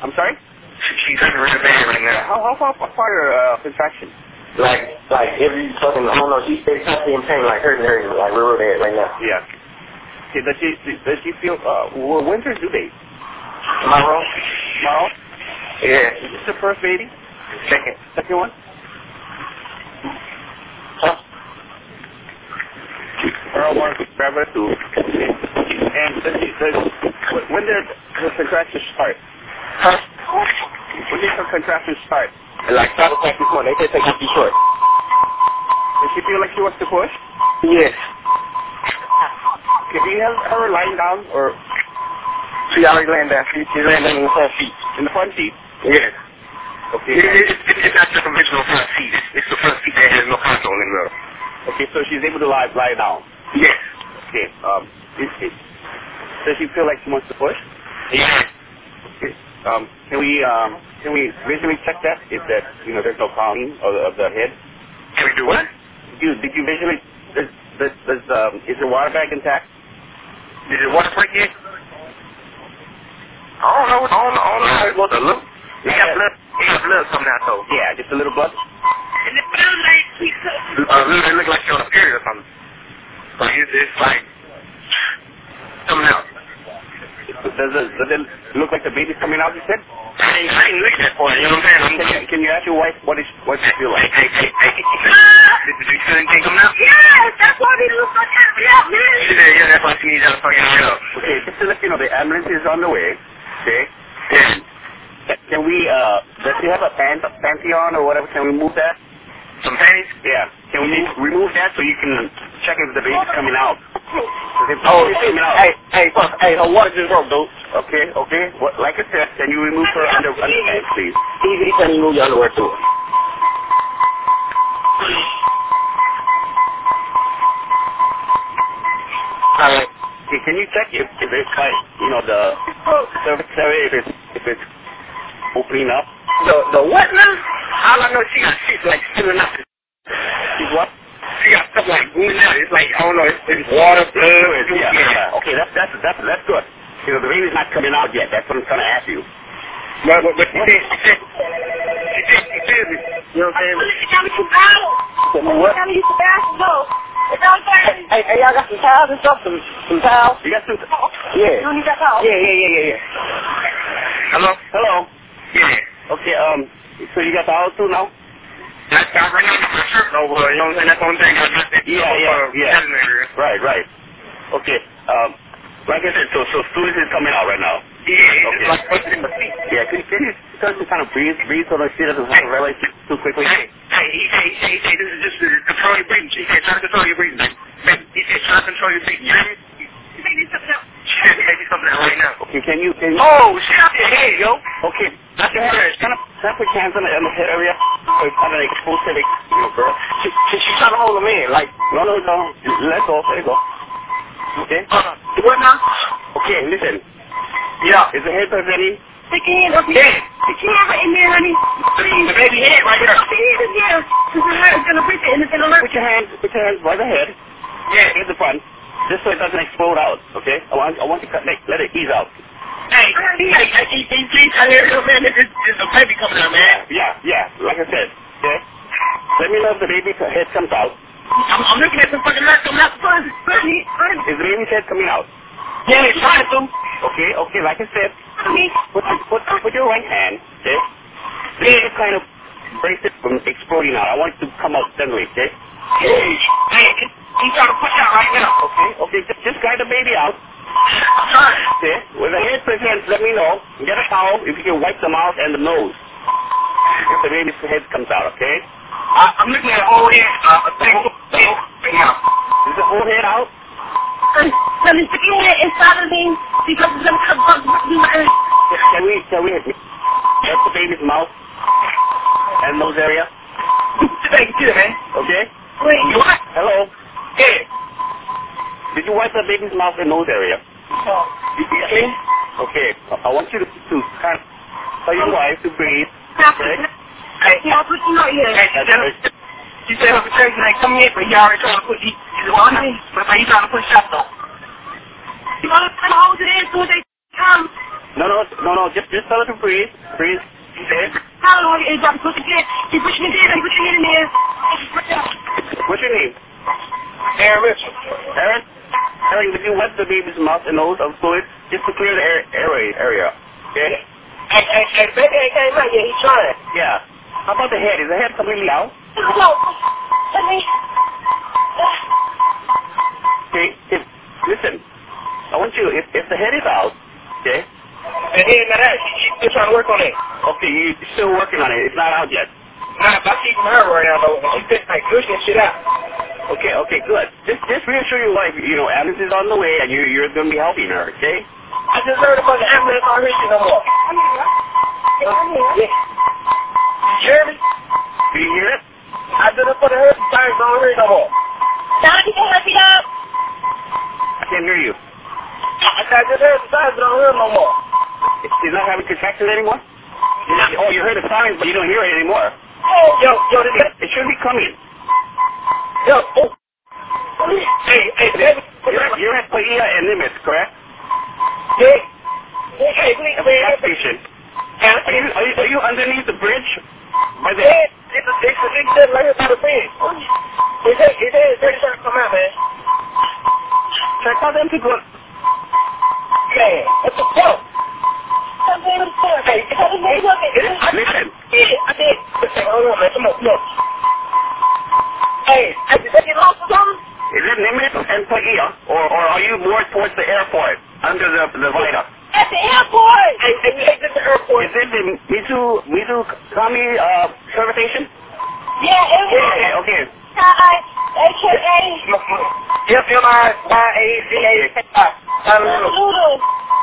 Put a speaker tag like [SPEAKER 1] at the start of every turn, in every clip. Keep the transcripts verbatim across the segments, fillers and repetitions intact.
[SPEAKER 1] I'm sorry?
[SPEAKER 2] She's hurting really bad right now.
[SPEAKER 1] How, how far, how far uh, contraction?
[SPEAKER 2] Like, like every fucking, I don't know, she's constantly in pain, like hurting, hurting, like real bad right now.
[SPEAKER 1] Yeah. Okay, does she, does she feel, uh, well, when's her due date?
[SPEAKER 2] Tomorrow?
[SPEAKER 1] Tomorrow?
[SPEAKER 2] Yeah.
[SPEAKER 1] Is this the first baby?
[SPEAKER 2] Second.
[SPEAKER 1] Second one?
[SPEAKER 2] Huh?
[SPEAKER 1] Girl one, grab her two. And does she, does, when did the contractions start?
[SPEAKER 2] Huh?
[SPEAKER 1] When did the contractions start?
[SPEAKER 2] Like five o'clock this morning, they said take it too short.
[SPEAKER 1] Does she feel like she wants to push?
[SPEAKER 2] Yes.
[SPEAKER 1] Can you have her lying down or
[SPEAKER 2] She already laying down, she, she's laying down in the front seat.
[SPEAKER 1] in the front seat?
[SPEAKER 2] Yes.
[SPEAKER 1] Okay.
[SPEAKER 2] It, it, it, it's not the conventional front seat, it's, it's the front seat that has no console in the middle.
[SPEAKER 1] Okay, so she's able to lie, lie down.
[SPEAKER 2] Yes.
[SPEAKER 1] Okay, um, is, is, does she feel like she wants to push?
[SPEAKER 2] Yes.
[SPEAKER 1] Okay. Um, can we, um, can we visually check that? If that, you know, there's no pounding of the, of the head?
[SPEAKER 2] Can we do what?
[SPEAKER 1] Did you, did you visually, does, does, does, um, is the water bag intact?
[SPEAKER 2] Did the water break yet? I don't know, I don't know, I don't know how it's supposed to look. He got blood, he got blood coming out though.
[SPEAKER 1] Yeah, just a little blood.
[SPEAKER 2] And it feels like we could. Uh, it look like you're on a period or something. So it's, it's like, coming out.
[SPEAKER 1] Does it, does it look like the baby's coming out, you said?
[SPEAKER 2] I ain't, I ain't looked at for it, you know what I'm saying? I'm
[SPEAKER 1] Can you, can you ask your wife what, is, what she feel like?
[SPEAKER 2] Hey, hey, hey, hey. Did you feel anything coming out?
[SPEAKER 3] Yes, that's why they look like that. Yeah, man.
[SPEAKER 2] She said, yeah, that's why she needs to fucking shut up.
[SPEAKER 1] Okay, just to let you know, the ambulance is on the way. Okay?
[SPEAKER 2] Yeah.
[SPEAKER 1] Can, can we, uh, does she have a pant, panty on or whatever? Can we move that?
[SPEAKER 2] Some panties?
[SPEAKER 1] Yeah. Can we remove that so you can check if the baby's coming out? If the
[SPEAKER 2] Oh,
[SPEAKER 1] baby's coming out.
[SPEAKER 2] hey, hey, fuck, hey, her water just broke, dude.
[SPEAKER 1] Okay, okay. What, like I said, can you remove her under, underpants, please?
[SPEAKER 2] He, he said he moved your underwear too. Alright.
[SPEAKER 1] Okay, can you check if, if it's like, you know, the cervix area, if it's, if it's opening up?
[SPEAKER 2] The, the what now? All I know, she got shit like spilling out.
[SPEAKER 1] She's what?
[SPEAKER 2] She got stuff like moving out. It's like, I don't know, it's, it's water, blood, and
[SPEAKER 1] Yeah, yeah. Okay, that's, that's, that's, that's good. You know, the baby's not coming out yet. That's what I'm trying to ask you.
[SPEAKER 2] But, but, but she said, she said, she said, she said, you know what I'm saying?
[SPEAKER 3] She got me some towels.
[SPEAKER 1] What?
[SPEAKER 3] She got me some basketball. It's all
[SPEAKER 2] Hey, hey, hey, y'all got some towels and stuff? Some, some towels?
[SPEAKER 1] You got some...
[SPEAKER 2] Yeah.
[SPEAKER 3] You need that towel?
[SPEAKER 2] Yeah, yeah, yeah, yeah, yeah. Hello?
[SPEAKER 1] Hello?
[SPEAKER 2] Yeah.
[SPEAKER 1] Okay, um, so you got the house too now?
[SPEAKER 2] That's got right now my shirt over, you know what I'm saying? That's the only thing I got that.
[SPEAKER 1] Yeah, yeah, yeah. Right, right. Okay, um, like I said, so, so students is coming out right now.
[SPEAKER 2] Yeah,
[SPEAKER 1] Okay.
[SPEAKER 2] it's like pushing the feet.
[SPEAKER 1] Yeah, can, can you start to kind of breathe, breathe so that she doesn't have to relate too quickly?
[SPEAKER 2] Hey, hey, he said, he said, he said, this is just to control your breathing. He said, try to control your breathing. Like, he said, try to control your breathing. You hear me?
[SPEAKER 3] You think you something else?
[SPEAKER 2] She said, maybe something out right now.
[SPEAKER 1] Okay, can you, can you...
[SPEAKER 2] Oh, shit out your head, yo.
[SPEAKER 1] Okay, that's your head. Kind of, kind of put your hands on the, on the head area. So it's kind of like exposed to the, you know, girl.
[SPEAKER 2] She, she, she's trying to hold him in, like,
[SPEAKER 1] No, no, no. Let go, let go. Okay?
[SPEAKER 2] uh, what now?
[SPEAKER 1] Okay, listen.
[SPEAKER 2] Yeah.
[SPEAKER 1] Is the head presenting?
[SPEAKER 3] Stick your hand up here.
[SPEAKER 2] Yeah.
[SPEAKER 3] Stick your hand right in there, honey. Please.
[SPEAKER 2] The baby head right here.
[SPEAKER 3] Stick your hand in here. Because it hurts. It's going to break it and it's going to hurt.
[SPEAKER 1] Put your hands, put your hands by the head.
[SPEAKER 2] Yeah.
[SPEAKER 1] Here's the front. Just so it doesn't explode out, okay? I want, I want you to cut, let, let it ease out.
[SPEAKER 2] Hey, hey, hey, hey, hey, please, I hear you, man. There's, there's a baby coming out, man.
[SPEAKER 1] Yeah, yeah, like I said, okay? Let me know if the baby's head comes out.
[SPEAKER 2] I'm, I'm looking at some fucking nurse coming out the front.
[SPEAKER 3] Honey, honey.
[SPEAKER 1] Is the baby's head coming out?
[SPEAKER 2] Yeah, it's trying to.
[SPEAKER 1] Okay, okay, like I said,
[SPEAKER 3] Honey.
[SPEAKER 1] put, put, put your right hand, okay?
[SPEAKER 2] Yeah.
[SPEAKER 1] Just kind of brace it from exploding out. I want it to come out suddenly, okay?
[SPEAKER 2] Hey, hey, he's trying to push out right now.
[SPEAKER 1] Okay, okay, just, just guide the baby out.
[SPEAKER 2] I'm trying.
[SPEAKER 1] Okay? When the head presents, let me know. Get a towel if you can wipe the mouth and the nose. If the baby's head comes out, okay?
[SPEAKER 2] I, I'm looking at a whole head, uh, a thing, thing right now.
[SPEAKER 1] Is the whole head out?
[SPEAKER 3] Honey, honey, stick your hand inside of me because it's going to come up with my hand.
[SPEAKER 1] Can we, can we get the baby's mouth and nose area?
[SPEAKER 2] Thank you, man.
[SPEAKER 1] Okay?
[SPEAKER 2] Wait, you what?
[SPEAKER 1] Hello?
[SPEAKER 2] Yeah.
[SPEAKER 1] Did you wipe the baby's mouth and nose area?
[SPEAKER 2] Oh, you see me?
[SPEAKER 1] Okay. I want you to, to kind of tell your wife to breathe. Okay?
[SPEAKER 2] Hey,
[SPEAKER 3] Yeah, I'll put you right here.
[SPEAKER 2] hey, tell her. She said her protection ain't come yet, but he already trying to put, he, he's on me, but he trying to push out though.
[SPEAKER 3] You want to hold it in as soon as they come.
[SPEAKER 1] No, no, no, no. Just, just tell her to breathe. Breathe. Okay.
[SPEAKER 3] How long is that? Put it in. He pushed me in. I'm pushing it in there.
[SPEAKER 1] What's your name?
[SPEAKER 2] Aaron Mitchell.
[SPEAKER 1] Aaron? Aaron, did you wipe the baby's mouth and nose of fluid just to clear the air, airway area? Okay?
[SPEAKER 2] Hey, hey, hey, baby ain't came out yet. He's trying.
[SPEAKER 1] Yeah. How about the head? Is the head completely out?
[SPEAKER 3] No. Let me.
[SPEAKER 1] Okay. If, listen, I want you, if, if the head is out, okay?
[SPEAKER 2] And he ain't not out. He's still trying to work on it.
[SPEAKER 1] Okay, you're still working on it. It's not out yet.
[SPEAKER 2] Nah, I keep from her right now, though. She's just like pushing shit out.
[SPEAKER 1] Okay, okay, good. Just, just reassure your wife, you know, ambulance is on the way and you're, you're going to be helping her, okay?
[SPEAKER 2] I just heard about the ambulance on here no more.
[SPEAKER 3] I'm here. I'm here.
[SPEAKER 2] Yeah. You hear me?
[SPEAKER 1] Do you hear it?
[SPEAKER 2] I just put the hurt signs on here no more.
[SPEAKER 3] Now you can help me up.
[SPEAKER 1] I can't hear you.
[SPEAKER 2] I said I just heard the signs on here no more.
[SPEAKER 1] She's not having contractions anymore? Oh, you heard the signs, but you don't hear it anymore.
[SPEAKER 2] Oh, yo, yo, this
[SPEAKER 1] It should be coming.
[SPEAKER 2] yo, oh. Hey, hey, baby.
[SPEAKER 1] You're, you're at Paia and Nimitz, correct?
[SPEAKER 2] Yeah. Hey, please,
[SPEAKER 1] At the gas
[SPEAKER 2] man.
[SPEAKER 1] station.
[SPEAKER 2] Yeah,
[SPEAKER 1] Are you, are you, are you underneath the bridge? By the,
[SPEAKER 2] it's a, it's a, it's a, right here by the bridge. It is, it is, they're trying to come out, man.
[SPEAKER 1] try tell them to go.
[SPEAKER 2] Man, what the fuck?
[SPEAKER 3] Hey,
[SPEAKER 1] Listen.
[SPEAKER 2] Yeah, I did. Hey, hold on, man, come on, come on. Hey, I did they get lost or something?
[SPEAKER 1] Is it Nimitz and Paia, or, or are you more towards the airport, under the, the viaduct?
[SPEAKER 3] at the airport.
[SPEAKER 2] Hey, hey, we exit the airport.
[SPEAKER 1] Is it the Mizu, Mizu Kami uh, service station?
[SPEAKER 3] Yeah, it was.
[SPEAKER 1] Okay, okay.
[SPEAKER 3] Hi, A K A.
[SPEAKER 2] F M I Y A Z A K I.
[SPEAKER 3] Noodles.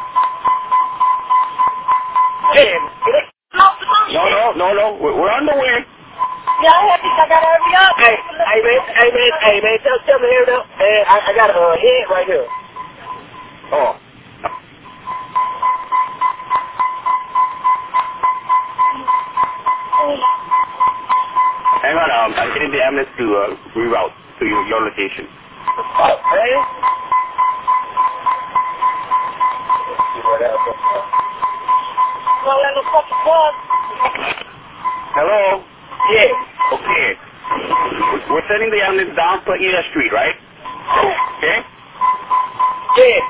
[SPEAKER 1] No, no, no, no. We're, we're on the way.
[SPEAKER 3] Yeah, I have to, I gotta hurry up.
[SPEAKER 2] Hey, hey man, hey man, hey man, tell, tell me here though. Man, I, I got a uh, head right here.
[SPEAKER 1] Oh. Hang on, um, I'm getting the ambulance to uh, reroute to your, your location.
[SPEAKER 2] Oh, man.
[SPEAKER 3] Well, let me fuck the bug.
[SPEAKER 1] Hello?
[SPEAKER 2] Yeah.
[SPEAKER 1] Okay. We're sending the ambulance down Paia Street, right? Okay?
[SPEAKER 2] Yeah.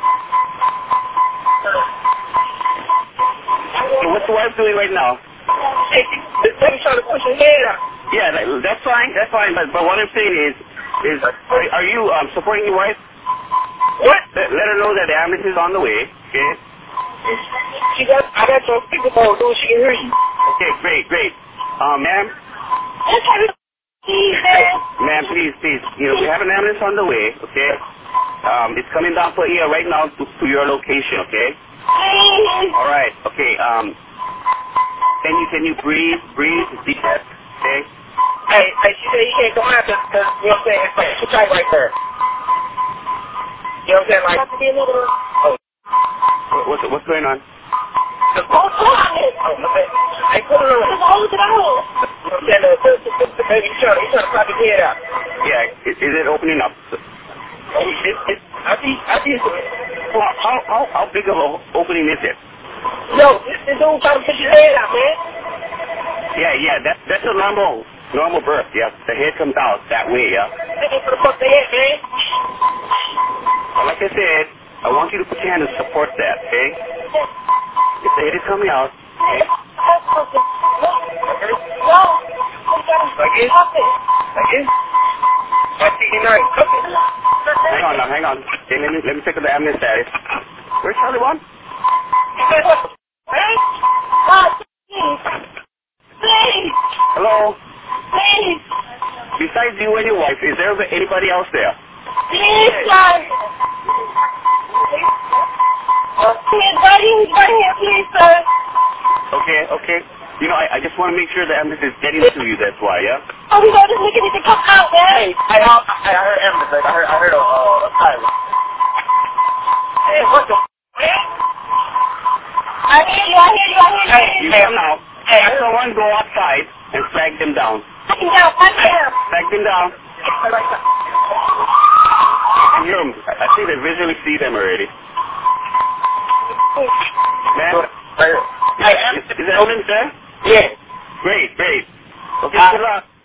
[SPEAKER 1] So what's the wife doing right now?
[SPEAKER 2] Hey, this baby trying to push her head out.
[SPEAKER 1] Yeah, that, that's fine, that's fine, but, but what I'm saying is, is are, are you um, supporting your wife?
[SPEAKER 2] What?
[SPEAKER 1] Let, let her know that the ambulance is on the way, okay?
[SPEAKER 2] She got, I got your speakerphone, dude. She can hear you.
[SPEAKER 1] Okay, great, great. Um, ma'am?
[SPEAKER 3] Please, man.
[SPEAKER 1] Ma'am, please, please, you know, we have an ambulance on the way, okay? Um, it's coming down Paia right now to, to your location, okay?
[SPEAKER 3] Please.
[SPEAKER 1] All right, okay, um, can you, can you breathe, breathe, deep breath, okay?
[SPEAKER 2] Hey, hey, she said you can't come out because, you know what I'm saying, it's like too tight right there. You know what I'm saying, like,
[SPEAKER 3] Have to be a little.
[SPEAKER 2] oh,
[SPEAKER 1] What, what's, what's going on?
[SPEAKER 2] the,
[SPEAKER 3] Oh, come on.
[SPEAKER 2] oh, my bad. Hey, put it on.
[SPEAKER 3] Just hold it out.
[SPEAKER 2] You know what I'm saying, the, the, the, the baby, he's trying, he's trying to pop his head out.
[SPEAKER 1] Yeah, is, is it opening up?
[SPEAKER 2] It, it, I see, I see it.
[SPEAKER 1] Well, how, how, how big of an opening is it?
[SPEAKER 2] Yo, this, this dude trying to push his head out, man.
[SPEAKER 1] Yeah, yeah, that, that's a normal, normal birth, yeah. The head comes out that way, yeah.
[SPEAKER 2] They ain't gonna fuck their head, man.
[SPEAKER 1] But like I said, I want you to put your hand to support that, okay? If the head is coming out, okay?
[SPEAKER 3] No.
[SPEAKER 2] Like this? Like this? Like T nine.
[SPEAKER 1] Hang on now, hang on. Okay, let me, let me check the ambulance status. Where's Charlie one?
[SPEAKER 3] Hey? God, please. Please.
[SPEAKER 1] Hello?
[SPEAKER 3] Please.
[SPEAKER 1] Besides you and your wife, is there anybody else there?
[SPEAKER 3] Please, sir. Please, buddy, he's right here, please, sir.
[SPEAKER 1] Okay, okay. You know, I, I just want to make sure the ambulance is getting to you, that's why, yeah?
[SPEAKER 3] Oh, we got this nigga need to come out, man.
[SPEAKER 2] Hey, I, I, I heard ambulance. I heard, I heard a, uh, a siren. Hey, what the man?
[SPEAKER 3] I hear you, I hear you, I hear you.
[SPEAKER 1] Hey, you
[SPEAKER 2] Hey,
[SPEAKER 1] come now.
[SPEAKER 2] Hey,
[SPEAKER 1] I saw one go outside and flag them down.
[SPEAKER 3] Back him down, back him down.
[SPEAKER 1] Flag them down. I hear them. I I think they visually see them already. Ma'am?
[SPEAKER 2] I,
[SPEAKER 1] I am. Is that Owen, sir?
[SPEAKER 2] yes.
[SPEAKER 1] Great, great. Okay,
[SPEAKER 2] Uh,
[SPEAKER 1] good luck.